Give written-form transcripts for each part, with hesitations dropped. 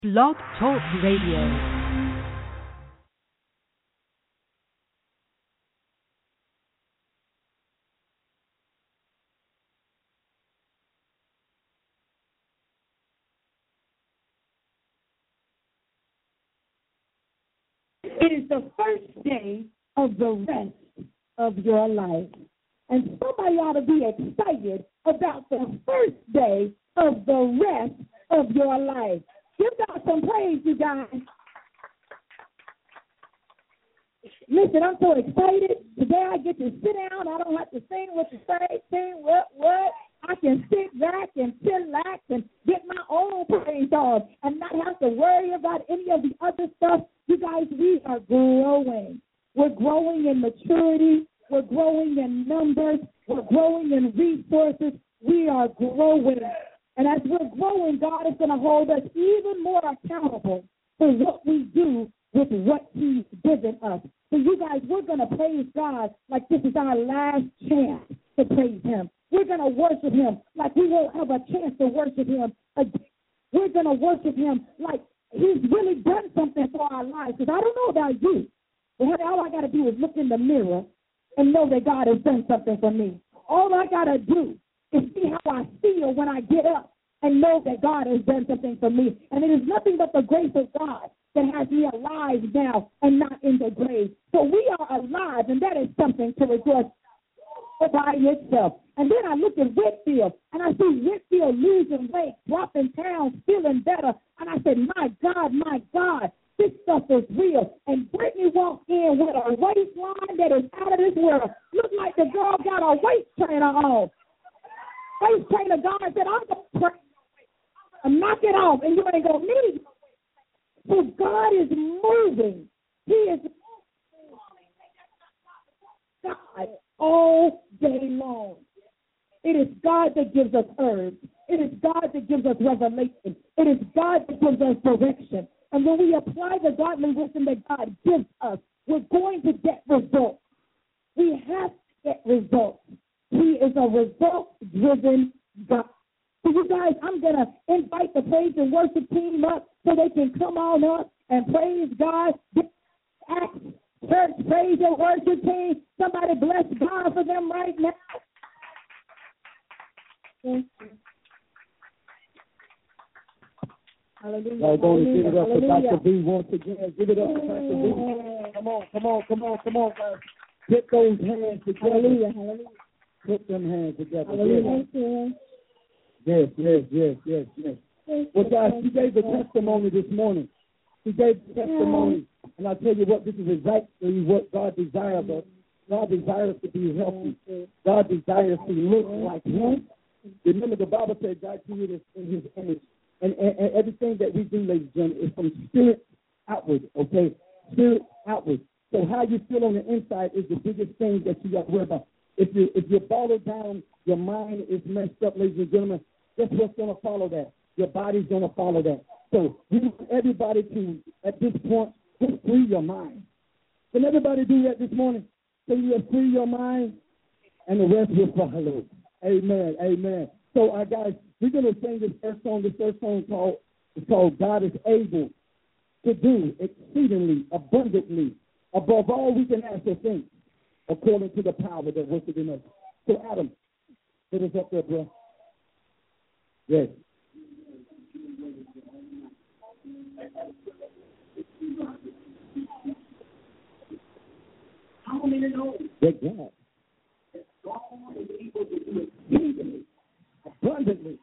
Blog Talk Radio. It is the first day of the rest of your life. And somebody ought to be excited about the first day of the rest of your life. Give God some praise, you guys. Listen, I'm so excited. Today I get to sit down. I don't have to sing what to say, sing what. I can sit back and chillax and get my own praise on and not have to worry about any of the other stuff. You guys, we are growing. We're growing in maturity. We're growing in numbers. We're growing in resources. We are growing. And as we're growing, God is going to hold us even more accountable for what we do with what He's given us. So you guys, we're going to praise God like this is our last chance to praise Him. We're going to worship Him like we won't have a chance to worship Him again. We're going to worship Him like He's really done something for our lives. Because I don't know about you, but honey, all I got to do is look in the mirror and know that God has done something for me. All I got to do is see how I feel when I get up and know that God has done something for me. And it is nothing but the grace of God that has me alive now and not in the grave. So we are alive, and that is something to rejoice by itself. And then I look at Whitfield, and I see Whitfield losing weight, dropping pounds, feeling better. And I said, my God, this stuff is real. And Brittany walked in with a waistline that is out of this world. Looked like the girl got a waist trainer on. Waist trainer God said, I'm going to pray and knock it off, and you ain't going to need it. So God is moving. He is God all day long. It is God that gives us herbs. It is God that gives us revelation. It is God that gives us direction. And when we apply the godly wisdom that God gives us, we're going to get results. We have to get results. He is a results-driven God. So you guys, I'm going to invite the praise and worship team up so they can come on up and praise God. Acts Church praise and worship team. Somebody bless God for them right now. Hallelujah. Y'all going to give it up for Dr. B once again. Give it up for Dr. B. Come on, guys. Get those hands together. Hallelujah. Put them hands together. Hallelujah. Yes. Well, guys, she gave the testimony this morning. She gave the testimony. And I tell you what, this is exactly what God desires us. God desires to be healthy. God desires to look like Him. Remember, the Bible said God created us in His image. And everything that we do, ladies and gentlemen, is from spirit outward, okay? Spirit outward. So how you feel on the inside is the biggest thing that you got to worry about. If you're bottled down, your mind is messed up, ladies and gentlemen, guess what's going to follow that? Your body's going to follow that. So we want everybody to, at this point, just free your mind. Can everybody do that this morning? Can you free your mind? And the rest will follow. Amen. So, guys, we're going to sing this first song. This first song is called God is Able to Do Exceedingly, Abundantly, above all we can ask or think, according to the power that worketh in us. So, Adam, put us up there, bro. Yes. How many know that God is able to do exceedingly, abundantly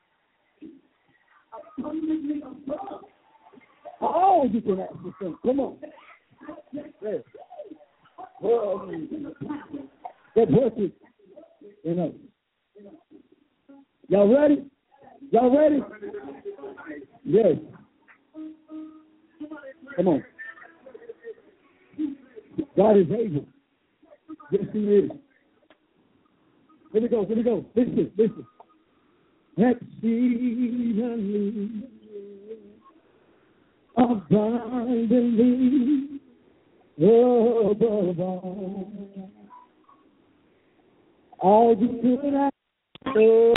above all you can ask or think? Come on. Yes. Well, that working in us. Y'all ready? Yes. Come on. God is able. Yes, He is. Here we go. Listen. Exceedingly, abundantly, above all you could ask.